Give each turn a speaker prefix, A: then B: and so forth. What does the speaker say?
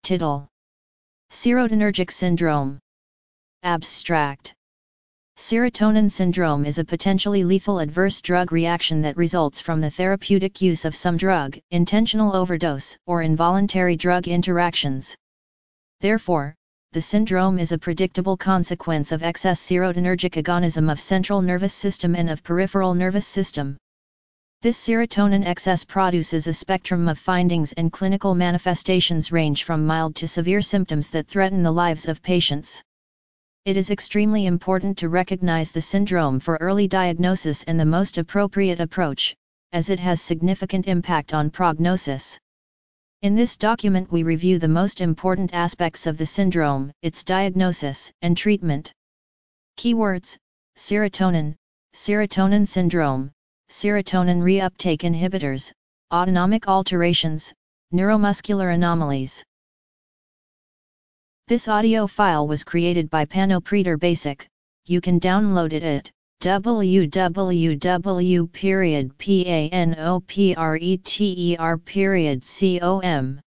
A: Title: Serotonergic syndrome. Abstract: Serotonin syndrome is a potentially lethal adverse drug reaction that results from the therapeutic use of some drug, intentional overdose, or involuntary drug interactions. Therefore, the syndrome is a predictable consequence of excess serotonergic agonism of central nervous system and of peripheral nervous system. This serotonin excess produces a spectrum of findings, and clinical manifestations range from mild to severe symptoms that threaten the lives of patients. It is extremely important to recognize the syndrome for early diagnosis and the most appropriate approach, as it has significant impact on prognosis. In this document we review the most important aspects of the syndrome, its diagnosis, and treatment. Keywords: serotonin, serotonin syndrome, serotonin reuptake inhibitors, autonomic alterations, neuromuscular anomalies. This audio file was created by Panopreter Basic. You can download it at www.panopreter.com.